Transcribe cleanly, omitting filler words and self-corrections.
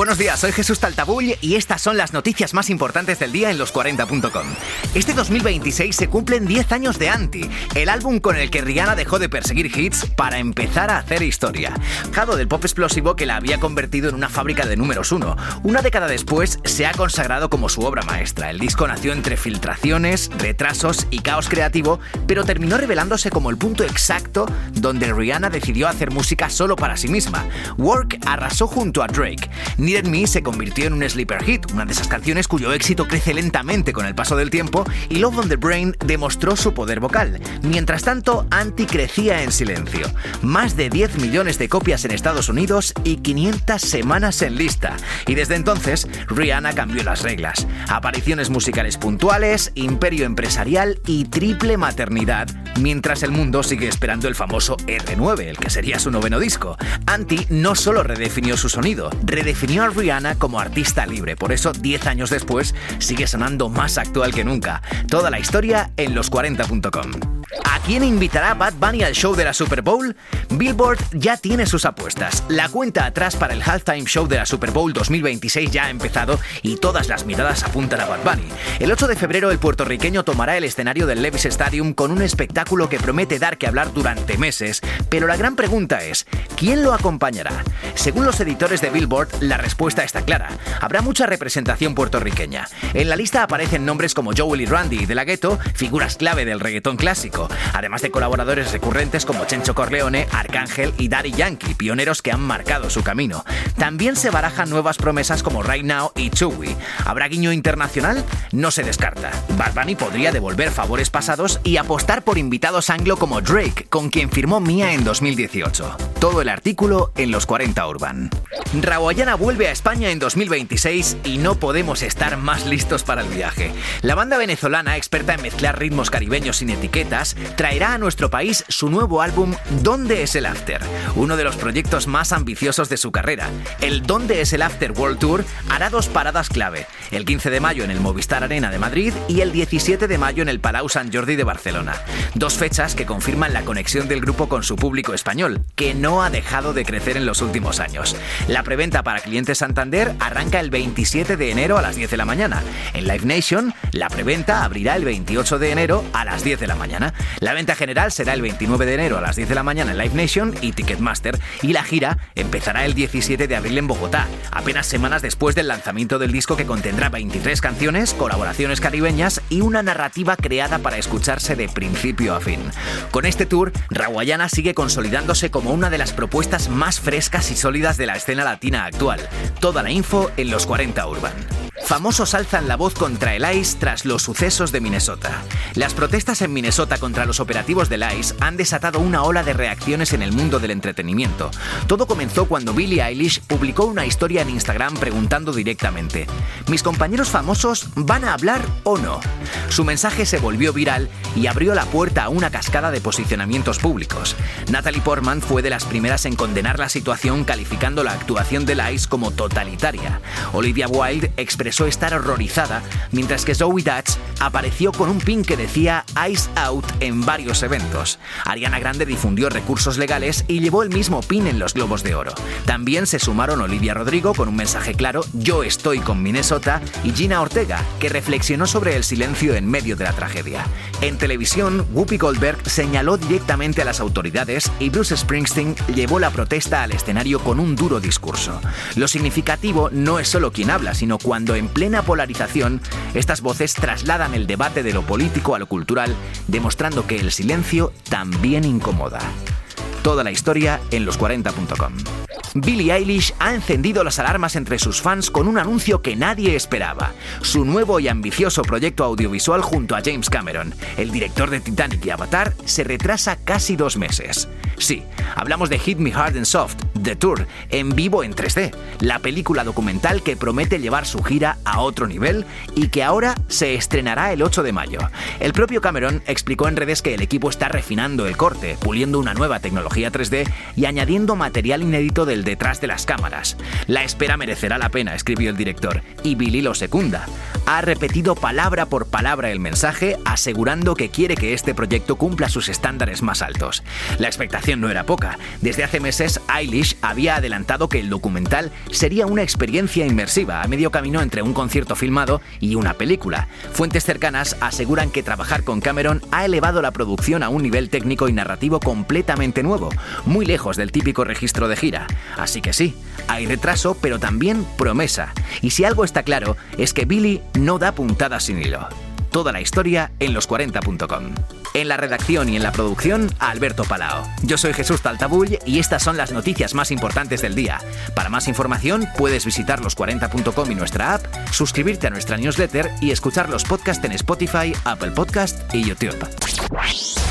Buenos días, soy Jesús Taltabull y estas son las noticias más importantes del día en los40.com. Este 2026 se cumplen 10 años de Anti, el álbum con el que Rihanna dejó de perseguir hits para empezar a hacer historia. Jado del pop explosivo que la había convertido en una fábrica de números uno. Una década después se ha consagrado como su obra maestra. El disco nació entre filtraciones, retrasos y caos creativo, pero terminó revelándose como el punto exacto donde Rihanna decidió hacer música solo para sí misma. Work arrasó junto a Drake. Needed Me se convirtió en un sleeper hit, una de esas canciones cuyo éxito crece lentamente con el paso del tiempo, y Love on the Brain demostró su poder vocal. Mientras tanto, Anti crecía en silencio. Más de 10 millones de copias en Estados Unidos y 500 semanas en lista. Y desde entonces, Rihanna cambió las reglas. Apariciones musicales puntuales, imperio empresarial y triple maternidad, mientras el mundo sigue esperando el famoso R9, el que sería su noveno disco. Anti no solo redefinió su sonido, redefinió a Rihanna como artista libre. Por eso, 10 años después, sigue sonando más actual que nunca. Toda la historia en los40.com. ¿A quién invitará Bad Bunny al show de la Super Bowl? Billboard ya tiene sus apuestas. La cuenta atrás para el halftime show de la Super Bowl 2026 ya ha empezado y todas las miradas apuntan a Bad Bunny. El 8 de febrero el puertorriqueño tomará el escenario del Levi's Stadium con un espectáculo que promete dar que hablar durante meses, pero la gran pregunta es, ¿quién lo acompañará? Según los editores de Billboard, la respuesta está clara. Habrá mucha representación puertorriqueña. En la lista aparecen nombres como Joel y Randy de La Ghetto, figuras clave del reggaetón clásico, además de colaboradores recurrentes como Chencho Corleone, Arcángel y Daddy Yankee, pioneros que han marcado su camino. También se barajan nuevas promesas como Right Now y Chewy. ¿Habrá guiño internacional? No se descarta. Bad Bunny podría devolver favores pasados y apostar por invitados anglo como Drake, con quien firmó Mia en 2018. Todo el artículo en Los 40 Urban. Rawayana vuelve a España en 2026 y no podemos estar más listos para el viaje. La banda venezolana, experta en mezclar ritmos caribeños sin etiquetas, traerá a nuestro país su nuevo álbum ¿Dónde es el After?, uno de los proyectos más ambiciosos de su carrera. El ¿Dónde es el After World Tour? Hará 2 paradas clave, el 15 de mayo en el Movistar Arena de Madrid y el 17 de mayo en el Palau Sant Jordi de Barcelona. 2 fechas que confirman la conexión del grupo con su público español, que no ha dejado de crecer en los últimos años. La preventa para clientes Santander arranca el 27 de enero a las 10 de la mañana. En Live Nation, la preventa abrirá el 28 de enero a las 10 de la mañana. La venta general será el 29 de enero a las 10 de la mañana en Live Nation y Ticketmaster, y la gira empezará el 17 de abril en Bogotá, apenas semanas después del lanzamiento del disco, que contendrá 23 canciones, colaboraciones caribeñas y una narrativa creada para escucharse de principio a fin. Con este tour, Rawayana sigue consolidándose como una de las propuestas más frescas y sólidas de la escena latina actual. Toda la info en Los 40 Urban. Famosos alzan la voz contra el ICE tras los sucesos de Minnesota. Las protestas en Minnesota contra los operativos del ICE han desatado una ola de reacciones en el mundo del entretenimiento. Todo comenzó cuando Billie Eilish publicó una historia en Instagram preguntando directamente: ¿mis compañeros famosos van a hablar o no? Su mensaje se volvió viral y abrió la puerta a una cascada de posicionamientos públicos. Natalie Portman fue de las primeras en condenar la situación, calificando la actuación del ICE como totalitaria. Olivia Wilde expresó estar horrorizada, mientras que Zoe Dutch apareció con un pin que decía Ice Out en varios eventos. Ariana Grande difundió recursos legales y llevó el mismo pin en los Globos de Oro. También se sumaron Olivia Rodrigo con un mensaje claro, Yo estoy con Minnesota, y Gina Ortega, que reflexionó sobre el silencio en medio de la tragedia. En televisión, Whoopi Goldberg señaló directamente a las autoridades y Bruce Springsteen llevó la protesta al escenario con un duro discurso. Lo significativo no es solo quien habla, sino cuando en plena polarización, estas voces trasladan el debate de lo político a lo cultural, demostrando que el silencio también incomoda. Toda la historia en los40.com. Billie Eilish ha encendido las alarmas entre sus fans con un anuncio que nadie esperaba: su nuevo y ambicioso proyecto audiovisual junto a James Cameron, el director de Titanic y Avatar, se retrasa casi 2 meses. Sí, hablamos de Hit Me Hard and Soft, The Tour, en vivo en 3D, la película documental que promete llevar su gira a otro nivel y que ahora se estrenará el 8 de mayo. El propio Cameron explicó en redes que el equipo está refinando el corte, puliendo una nueva tecnología 3D y añadiendo material inédito del detrás de las cámaras. La espera merecerá la pena, escribió el director, y Billie lo secunda. Ha repetido palabra por palabra el mensaje, asegurando que quiere que este proyecto cumpla sus estándares más altos. La expectación no era poca. Desde hace meses, Eilish Lynch había adelantado que el documental sería una experiencia inmersiva a medio camino entre un concierto filmado y una película. Fuentes cercanas aseguran que trabajar con Cameron ha elevado la producción a un nivel técnico y narrativo completamente nuevo, muy lejos del típico registro de gira. Así que sí, hay retraso, pero también promesa. Y si algo está claro, es que Billy no da puntadas sin hilo. Toda la historia en los40.com. En la redacción y en la producción, Alberto Palao. Yo soy Jesús Taltabull y estas son las noticias más importantes del día. Para más información, puedes visitar los40.com y nuestra app, suscribirte a nuestra newsletter y escuchar los podcasts en Spotify, Apple Podcast y YouTube.